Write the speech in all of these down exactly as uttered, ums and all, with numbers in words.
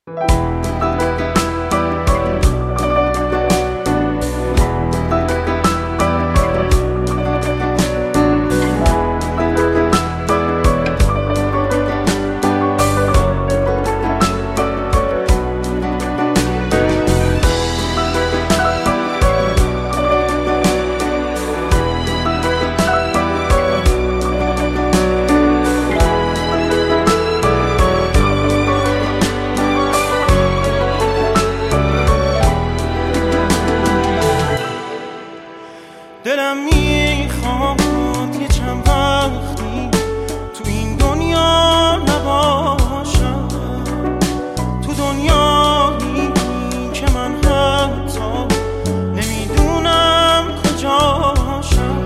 دلم میخواد یه چند وقتی تو این دنیا نباشم، تو دنیایی که من حتی نمیدونم کجاشم.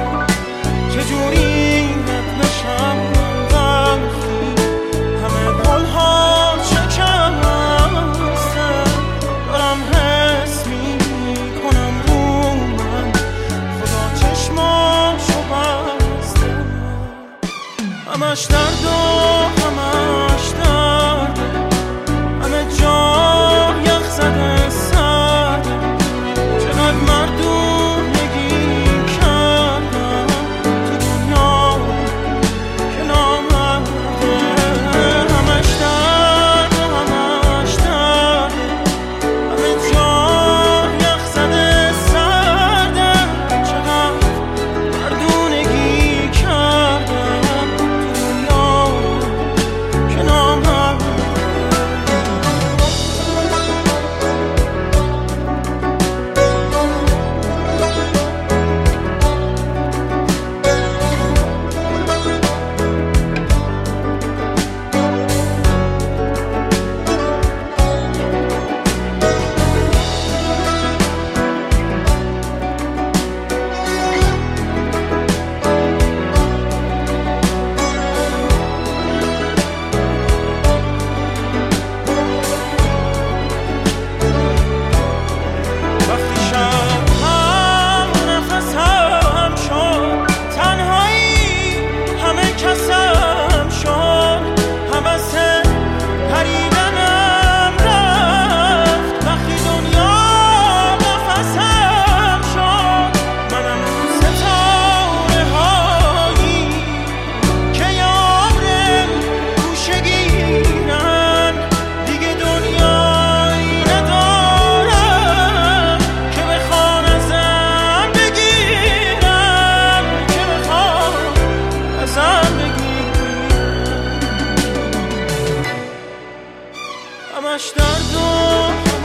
چجوری رد بشم وقتی همه قولها شکستم، دارم حس میکنم رو من خدا چشماشو بسته. همش درد و همش درد، همه جا یخ زده سرده. چقدر مردونگی کردم تو دنیا که نامرده. همش درد و همش درد، همه جا یخ زده سرده. چقدر مردونگی کردم تو دنیا که نامرده. وقتی شب هم نفسم شد، تنهایی همه کسم شد، حوث پریدنم رفت. وقتی دنیا نفسم شد، منم ستاره هایی که یارم گوشه گیرن. دیگه دنیایی ندارم که بخوان ازم بگیرن، که بخوان ازم بگیرن. همش درد و